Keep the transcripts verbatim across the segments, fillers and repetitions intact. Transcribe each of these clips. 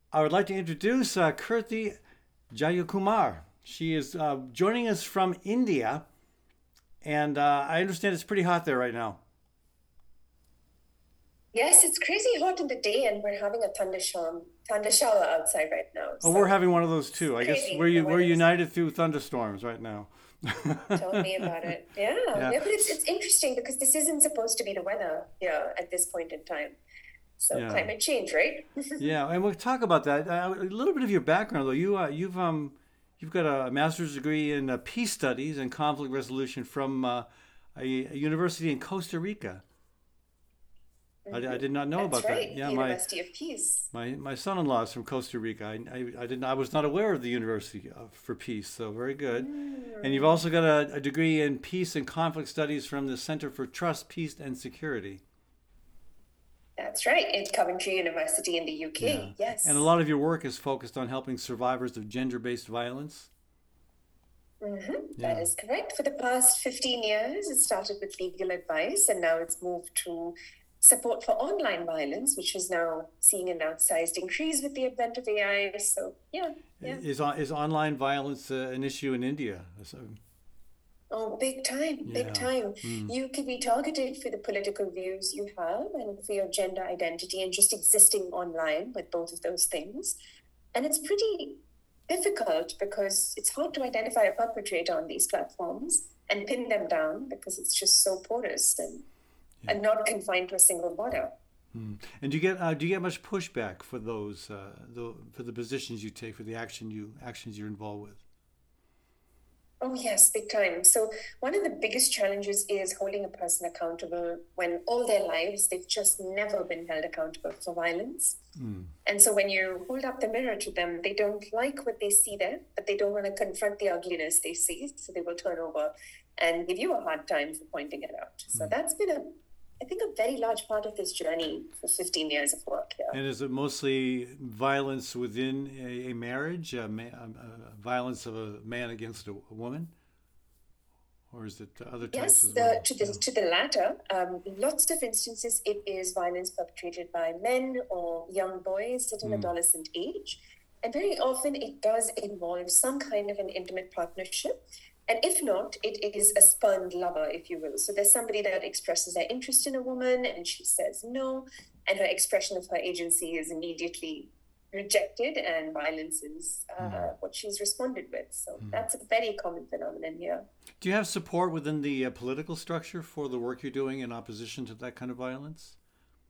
I would like to introduce uh, Kirti Jayakumar. She is uh, joining us from India, and uh, I understand it's pretty hot there right now. Yes, it's crazy hot in the day, and we're having a thunderstorm, thunder shower outside right now. Oh, we're So having one of those it's too. I guess we're crazy. The we're weather is united through thunderstorms right now. Tell me about it. Yeah, Yeah, yeah, but it's it's interesting because this isn't supposed to be the weather here at this point in time. So yeah, climate change, right? yeah. And we'll talk about that. Uh, a little bit of your background, though. You uh, you've um you've got a master's degree in uh, peace studies and conflict resolution from uh, a, a university in Costa Rica. I, I Hmm. did not know That's about that. right, Yeah, my University of Peace. My my son-in-law is from Costa Rica. I, I, I didn't I was not aware of the University of, for Peace, so very good. And you've Mm, also got a, a degree in peace and conflict studies from the Center for Trust, Peace, and Security. that's right, in Coventry University in the Yeah, U K. and a Yes. lot of your work is focused on helping survivors of gender-based violence. Hmm. That Yeah, is correct. For the past fifteen years, it started with legal advice and now it's moved to support for online violence, which is now seeing an outsized increase with the advent of A I. So, yeah, yeah. is is online violence uh, an issue in India? So, Oh, big time, big yeah. time. Mm. You can be targeted for the political views you have and for your gender identity and just existing online with both of those things. And it's pretty difficult because it's hard to identify a perpetrator on these platforms and pin them down because it's just so porous and, Yeah. and not confined to a single border. Mm. And do you get uh, do you get much pushback for those uh, the, for the positions you take for the action you actions you're involved with? Oh, yes, big time. So, one of the biggest challenges is holding a person accountable when all their lives they've just never been held accountable for violence. Mm. And so, when you hold up the mirror to them, they don't like what they see there, but they don't want to confront the ugliness they see. So, they will turn over and give you a hard time for pointing it out. So, Mm. that's been a I think a very large part of this journey for fifteen years of work here. And is it mostly violence within a, a marriage, a ma- a- a violence of a man against a, a woman, or is it other types Yes, as the well? to Yeah. the to the latter, um, lots of instances it is violence perpetrated by men or young boys at an Mm. adolescent age, and very often it does involve some kind of an intimate partnership. And if not, it is a spurned lover, if you will. So there's somebody that expresses their interest in a woman and she says no, and her expression of her agency is immediately rejected, and violence is Mm. uh, what she's responded with. So Mm. that's a very common phenomenon here. Do you have support within the uh, political structure for the work you're doing in opposition to that kind of violence?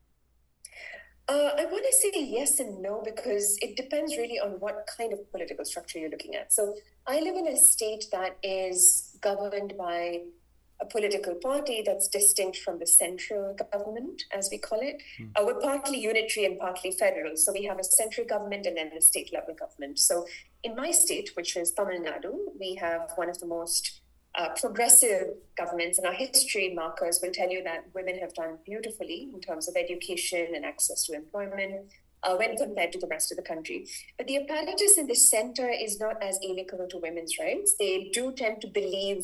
Uh, I want to say yes and no because it depends really on what kind of political structure you're looking at. So I live in a state that is governed by a political party that's distinct from the central government, as we call it. Mm. Uh, we're partly unitary and partly federal. So we have a central government and then a state level government. So in my state, which is Tamil Nadu, we have one of the most uh, progressive governments, and our history markers will tell you that women have done beautifully in terms of education and access to employment uh, when compared to the rest of the country. But the apparatus in the center is not as amicable to women's rights. They do tend to believe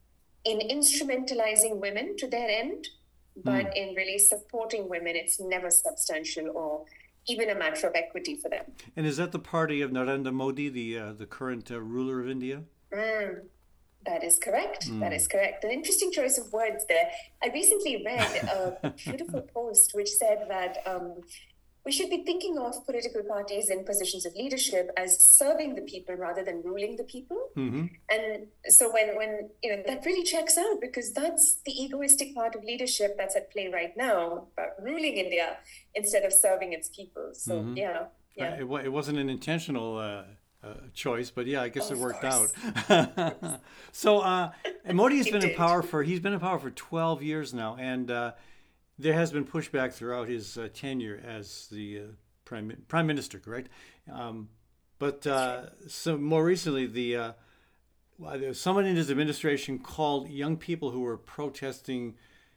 in instrumentalizing women to their end, Mm. but in really supporting women, it's never substantial or even a matter of equity for them. And is that the party of Narendra Modi, the uh, the current uh, ruler of India? Mm. That is correct. That Mm. is correct. An interesting choice of words there. I recently read a, a beautiful post which said that um, we should be thinking of political parties in positions of leadership as serving the people rather than ruling the people. Hmm. And so when when you know that really checks out because that's the egoistic part of leadership that's at play right now, about ruling India instead of serving its people. So Hmm. yeah, yeah, It, wa- it wasn't an intentional uh, uh, choice, but yeah, I guess it of worked out. course, of course, So uh, and Modi has it been in did. power for he's been in power for twelve years now, and uh, there has been pushback throughout his uh, tenure as the uh, prime prime minister, correct? Um, but That's right. uh, so more recently, the uh, well, there was someone in his administration called young people who were protesting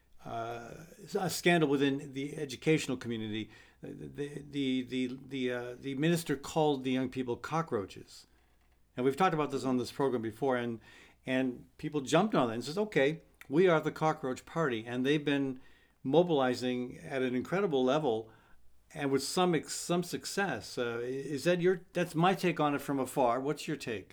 uh, a scandal within the educational community. The the the the uh, the minister called the young people cockroaches, and we've talked about this on this program before, and and people jumped on it and says, okay, we are the cockroach party, and they've been mobilizing at an incredible level and with some ex- some success. Uh, is that your? That's my take on it from afar. What's your take?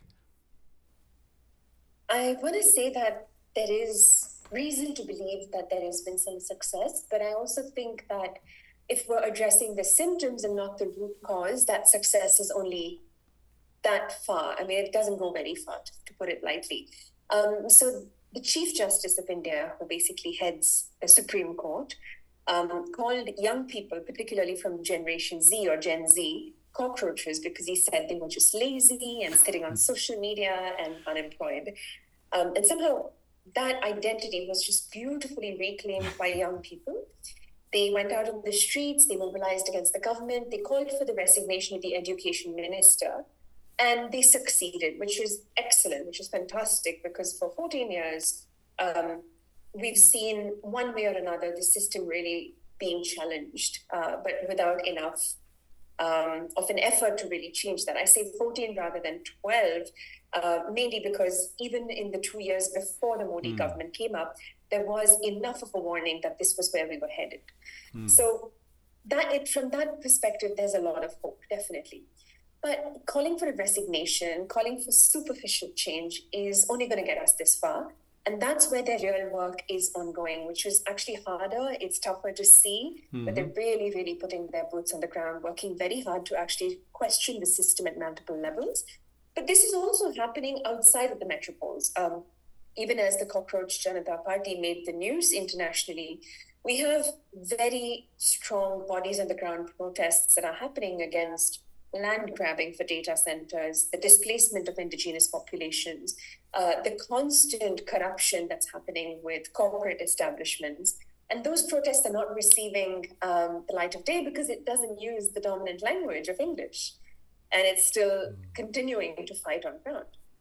I want to say that there is reason to believe that there has been some success, but I also think that if we're addressing the symptoms and not the root cause, that success is only that far. I mean, it doesn't go very far, to put it lightly. Um, so the Chief Justice of India, who basically heads the Supreme Court, um, called young people, particularly from Generation Z or Gen Z, cockroaches because he said they were just lazy and sitting on social media and unemployed. Um, and somehow that identity was just beautifully reclaimed by young people. They went out on the streets, they mobilized against the government, they called for the resignation of the education minister, and they succeeded, which is excellent, which is fantastic, because for fourteen years, um, we've seen one way or another the system really being challenged, uh, but without enough um, of an effort to really change that. I say fourteen rather than twelve, uh, mainly because even in the two years before the Modi mm. government came up, there was enough of a warning that this was where we were headed. Mm. So that it, from that perspective, there's a lot of hope, definitely. But calling for a resignation, calling for superficial change is only going to get us this far. And that's where their real work is ongoing, which is actually harder. It's tougher to see, mm-hmm. but they're really, really putting their boots on the ground, working very hard to actually question the system at multiple levels. But this is also happening outside of the metropoles. Um, even as the Cockroach Janata Party made the news internationally, we have very strong bodies on the ground protests that are happening against land grabbing for data centers, the displacement of indigenous populations, uh, the constant corruption that's happening with corporate establishments. And those protests are not receiving um, the light of day because it doesn't use the dominant language of English. And it's still continuing to fight on ground.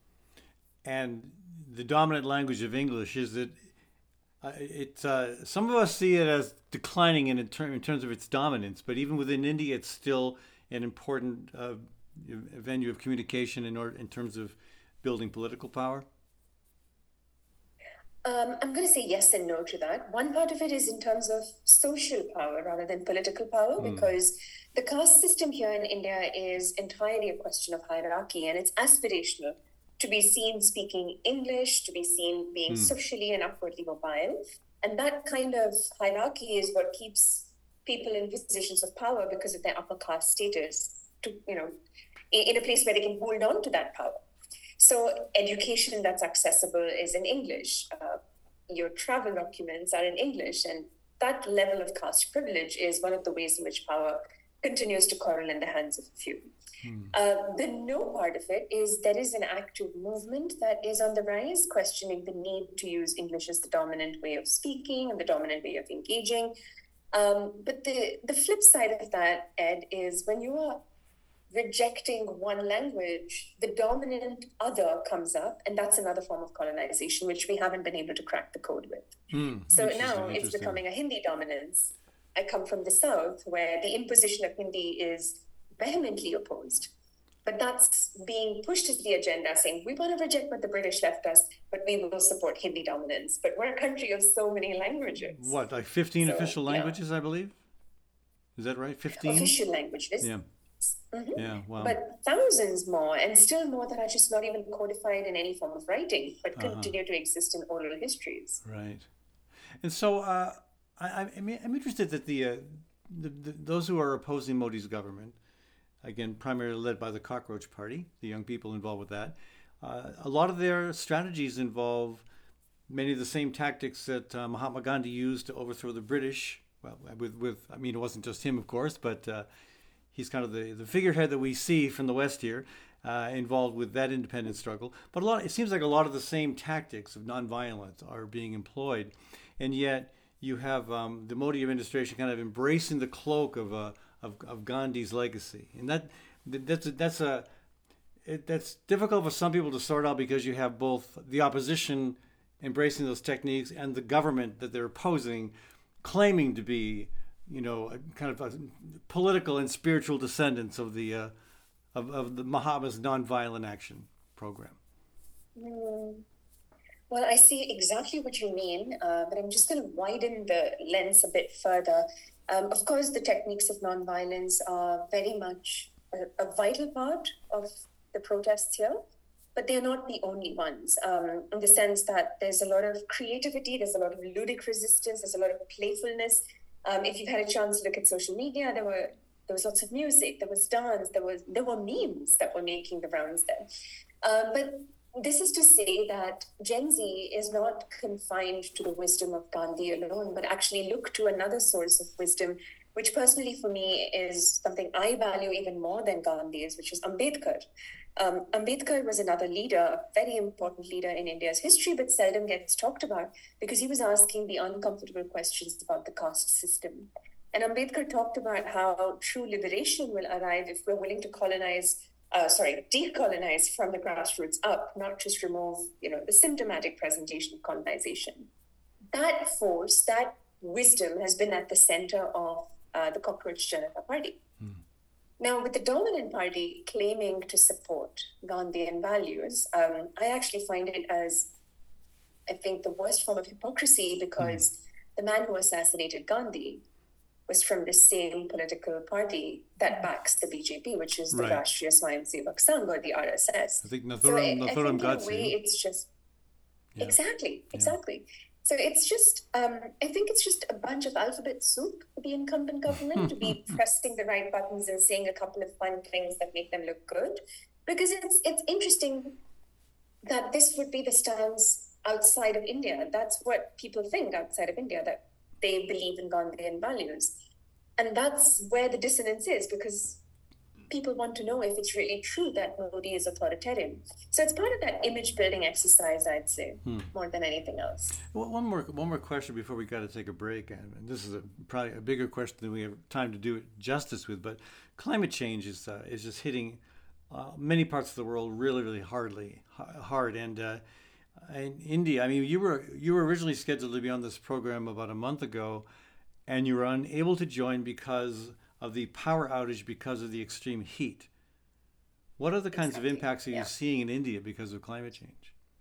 And the dominant language of English is that uh, it's uh, some of us see it as declining in, ter- in terms of its dominance, but even within India, it's still an important uh, venue of communication in, order, in terms of building political power? Um, I'm going to say yes and no to that. One part of it is in terms of social power rather than political power, mm. because the caste system here in India is entirely a question of hierarchy, and it's aspirational to be seen speaking English, to be seen being mm. socially and upwardly mobile. And that kind of hierarchy is what keeps people in positions of power because of their upper caste status, to, you know, in a place where they can hold on to that power. So education that's accessible is in English. Uh, your travel documents are in English. And that level of caste privilege is one of the ways in which power continues to coral in the hands of a few. Hmm. Uh, the no part of it is there is an active movement that is on the rise, questioning the need to use English as the dominant way of speaking and the dominant way of engaging. Um, but the, the flip side of that, Ed, is when you are rejecting one language, the dominant other comes up, and that's another form of colonization, which we haven't been able to crack the code with. Mm, so now it's becoming a Hindi dominance. I come from the South, where the imposition of Hindi is vehemently opposed. But that's being pushed as the agenda, saying we want to reject what the British left us, but we will support Hindi dominance. But we're a country of so many languages. What, like fifteen so, official languages, yeah. I believe? Is that right? fifteen? Official languages. Yeah. Mm-hmm. Yeah, wow. But thousands more, and still more that are just not even codified in any form of writing, but uh-huh. continue to exist in oral histories. Right. And so uh, I, I mean, I'm interested that the, uh, the, the those who are opposing Modi's government, again, primarily led by the Cockroach Party, the young people involved with that, uh, a lot of their strategies involve many of the same tactics that uh, Mahatma Gandhi used to overthrow the British. Well, with, with I mean, it wasn't just him, of course, but uh, he's kind of the, the figurehead that we see from the West here, uh, involved with that independence struggle. But a lot, it seems like a lot of the same tactics of nonviolence are being employed, and yet you have um, the Modi administration kind of embracing the cloak of uh, of, of Gandhi's legacy, and that that's a, that's a it, that's difficult for some people to sort out because you have both the opposition embracing those techniques and the government that they're opposing claiming to be, you know, kind of a political and spiritual descendants of the uh, of, of the Mahatma's nonviolent action program. Mm. Well, I see exactly what you mean, uh, but I'm just going to widen the lens a bit further. Um, of course, the techniques of nonviolence are very much a, a vital part of the protests here, but they're not the only ones, um, in the sense that there's a lot of creativity, there's a lot of ludic resistance, there's a lot of playfulness. Um, if you've had a chance to look at social media, there were there was lots of music, there was dance, there was there were memes that were making the rounds there. Um, but this is to say that Gen Z is not confined to the wisdom of Gandhi alone, but actually look to another source of wisdom, which personally for me is something I value even more than Gandhi's, which is Ambedkar. Um, Ambedkar was another leader, a very important leader in India's history, but seldom gets talked about because he was asking the uncomfortable questions about the caste system. And Ambedkar talked about how true liberation will arrive if we're willing to colonize Uh, sorry, decolonize from the grassroots up, not just remove, you know, the symptomatic presentation of colonization. That force, that wisdom has been at the center of uh, the Cockroach Janata Party. Hmm. Now, with the dominant party claiming to support Gandhian values, um, I actually find it as, I think, the worst form of hypocrisy because hmm. the man who assassinated Gandhi was from the same political party that backs the B J P, which is the right. Rashtriya Swayamsevak Sangh, or the R S S. I think Nathuram, so Nathuram I, I think in a way Godse. it's just, yeah. exactly, exactly. Yeah. So it's just, um, I think it's just a bunch of alphabet soup for the incumbent government to be pressing the right buttons and saying a couple of fun things that make them look good. Because it's it's interesting that this would be the stance outside of India. That's what people think outside of India, that they believe in Gandhian values. And that's where the dissonance is, because people want to know if it's really true that Modi is authoritarian. So it's part of that image building exercise, I'd say, hmm. more than anything else. Well, one more one more question before we got to take a break. And this is a, probably a bigger question than we have time to do it justice with. But climate change is uh, is just hitting uh, many parts of the world really, really hardly hard. And uh, in India, I mean, you were you were originally scheduled to be on this program about a month ago, and you were unable to join because of the power outage because of the extreme heat. What are the kinds exactly. of impacts are you yeah. seeing in India because of climate change?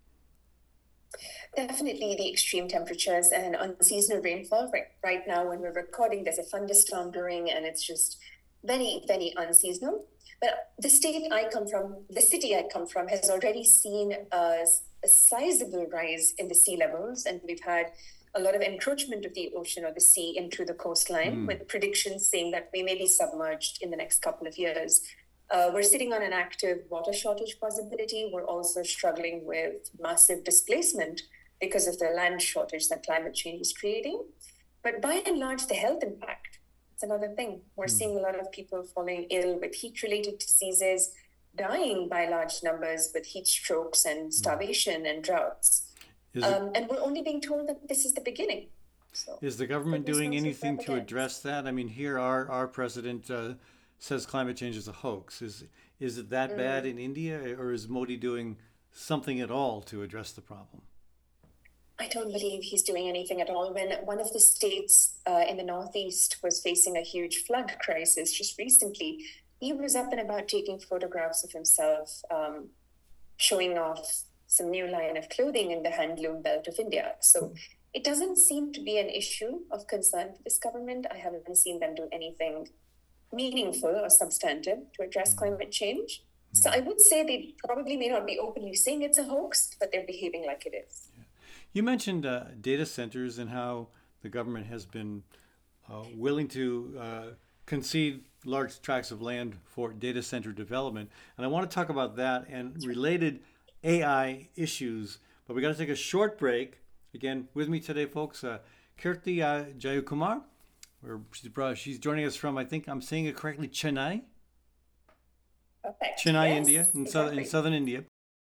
Definitely the extreme temperatures and unseasonal rainfall. Right, right now, when we're recording, there's a thunderstorm brewing, and it's just very, very unseasonal. But the state I come from, the city I come from, has already seen a, a sizable rise in the sea levels, and we've had a lot of encroachment of the ocean or the sea into the coastline, mm. with predictions saying that we may be submerged in the next couple of years. Uh, we're sitting on an active water shortage possibility. We're also struggling with massive displacement because of the land shortage that climate change is creating. But by and large, the health impact, it's another thing. We're mm. seeing a lot of people falling ill with heat-related diseases, dying by large numbers with heat strokes and starvation mm. and droughts. Um, and we're only being told that this is the beginning. So, is the government doing anything to address that? I mean, here our, our president uh, says climate change is a hoax. Is is it that mm. bad in India, or is Modi doing something at all to address the problem? I don't believe he's doing anything at all. When one of the states uh, in the Northeast was facing a huge flood crisis just recently, he was up and about taking photographs of himself, um, showing off some new line of clothing in the handloom belt of India. So it doesn't seem to be an issue of concern for this government. I haven't seen them do anything meaningful or substantive to address climate change. So I would say they probably may not be openly saying it's a hoax, but they're behaving like it is. Yeah. You mentioned uh, data centers and how the government has been uh, willing to uh, concede large tracts of land for data center development. And I want to talk about that and related A I issues, but we got to take a short break. Again, with me today, folks, uh, Kirti uh, Jayakumar. Where she's, she's joining us from, I think I'm saying it correctly, Chennai. Perfect. Chennai, yes, India, in, exactly. southern, in southern India.